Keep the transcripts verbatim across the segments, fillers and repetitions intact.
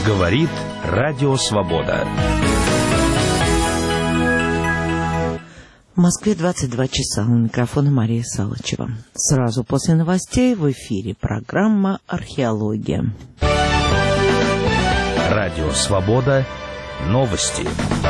Говорит Радио Свобода. В Москве двадцать два часа. У микрофона Мария Салычева. Сразу после новостей в эфире программа «Археология». Радио Свобода. Новости.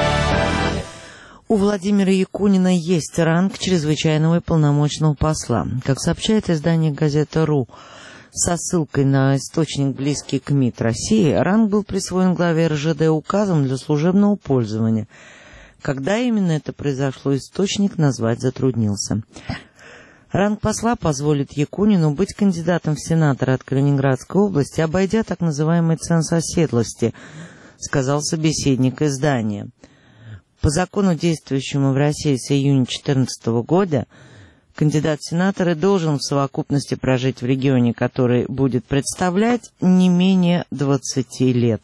У Владимира Якунина есть ранг чрезвычайного и полномочного посла. Как сообщает издание «Газета.ру», со ссылкой на источник, близкий к МИД России, ранг был присвоен главе эр жэ дэ указом для служебного пользования. Когда именно это произошло, источник назвать затруднился. Ранг посла позволит Якунину быть кандидатом в сенаторы от Калининградской области, обойдя так называемый ценз оседлости, сказал собеседник издания. По закону, действующему в России с июня две тысячи четырнадцатого года, кандидат в сенаторы должен в совокупности прожить в регионе, который будет представлять, не менее двадцати лет.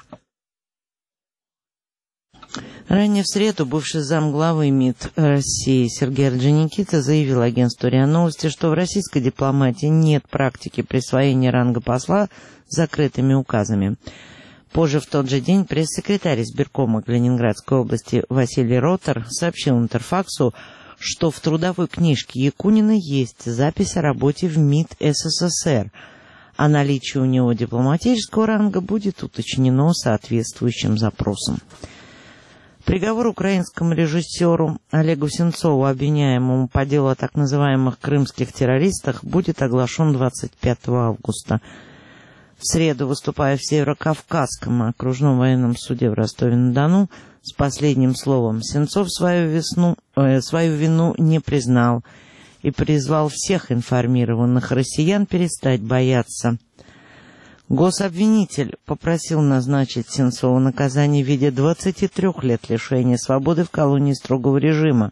Ранее в среду бывший замглавы МИД России Сергей Орджоникидзе заявил агентству РИА Новости, что в российской дипломатии нет практики присвоения ранга посла закрытыми указами. Позже в тот же день пресс-секретарь избиркома Калининградской области Василий Ротер сообщил Интерфаксу, что в трудовой книжке Якунина есть запись о работе в МИД эс эс эс эр, а наличие у него дипломатического ранга будет уточнено соответствующим запросом. Приговор украинскому режиссеру Олегу Сенцову, обвиняемому по делу о так называемых крымских террористах, будет оглашен двадцать пятого августа. В среду, выступая в Северокавказском окружном военном суде в Ростове-на-Дону, с последним словом Сенцов свою, весну, э, свою вину не признал и призвал всех информированных россиян перестать бояться. Гособвинитель попросил назначить Сенцову наказание в виде двадцати трёх лет лишения свободы в колонии строгого режима.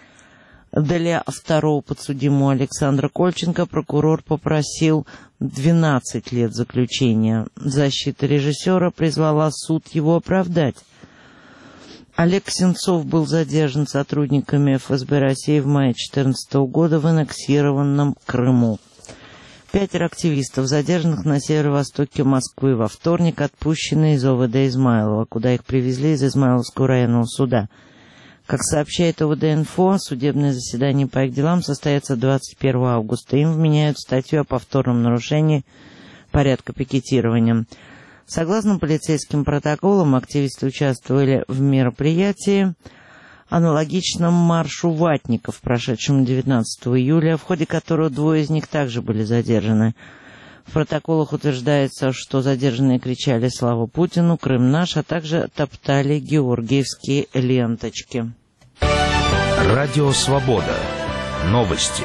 Для второго подсудимого Александра Кольченко прокурор попросил двенадцать лет заключения. Защита режиссера призвала суд его оправдать. Олег Сенцов был задержан сотрудниками эф эс бэ России в мае две тысячи четырнадцатого года в аннексированном Крыму. Пятеро активистов, задержанных на северо-востоке Москвы, во вторник отпущены из о вэ дэ Измайлова, куда их привезли из Измайловского районного суда. Как сообщает о вэ дэ инфо, судебное заседание по их делам состоится двадцать первого августа. Им вменяют статью о повторном нарушении порядка пикетирования. Согласно полицейским протоколам, активисты участвовали в мероприятии, аналогичном маршу ватников, прошедшем девятнадцатого июля, в ходе которого двое из них также были задержаны. В протоколах утверждается, что задержанные кричали «Слава Путину», «Крым наш», а также топтали георгиевские ленточки. Радио Свобода. Новости.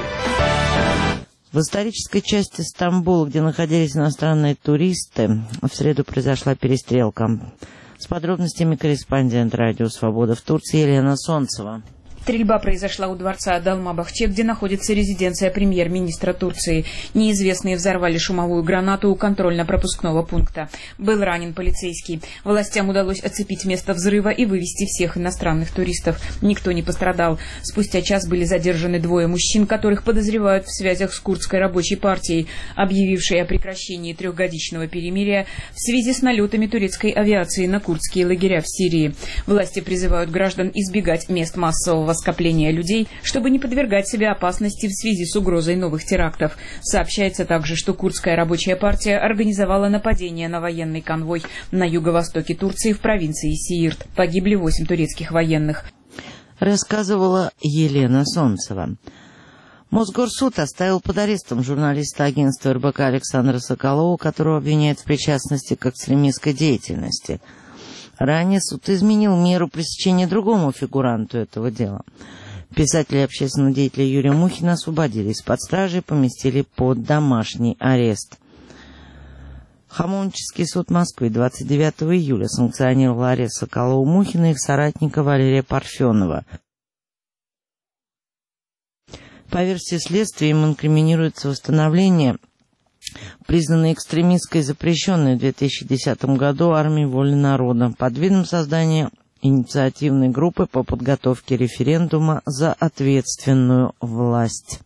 В исторической части Стамбула, где находились иностранные туристы, в среду произошла перестрелка. С подробностями корреспондент Радио Свобода в Турции Елена Солнцева. Стрельба произошла у дворца Долма-Бахче, где находится резиденция премьер-министра Турции. Неизвестные взорвали шумовую гранату у контрольно-пропускного пункта. Был ранен полицейский. Властям удалось оцепить место взрыва и вывести всех иностранных туристов. Никто не пострадал. Спустя час были задержаны двое мужчин, которых подозревают в связях с Курдской рабочей партией, объявившей о прекращении трехгодичного перемирия в связи с налетами турецкой авиации на курдские лагеря в Сирии. Власти призывают граждан избегать мест массового скопления людей, чтобы не подвергать себя опасности в связи с угрозой новых терактов. Сообщается также, что Курдская рабочая партия организовала нападение на военный конвой на юго-востоке Турции в провинции Сиирт. Погибли восемь турецких военных. Рассказывала Елена Солнцева. Мосгорсуд оставил под арестом журналиста агентства эр бэ ка Александра Соколова, которого обвиняют в причастности к экстремистской деятельности. Ранее суд изменил меру пресечения другому фигуранту этого дела. Писателя и общественного деятеля Юрия Мухина освободили из-под стражи и поместили под домашний арест. Хамовнический суд Москвы двадцать девятого июля санкционировал арест Соколова, Мухина и их соратника Валерия Парфенова. По версии следствия, им инкриминируется восстановление признанной экстремистской и запрещенной в две тысячи десятом году армией воли народа под видом создания инициативной группы по подготовке референдума за ответственную власть.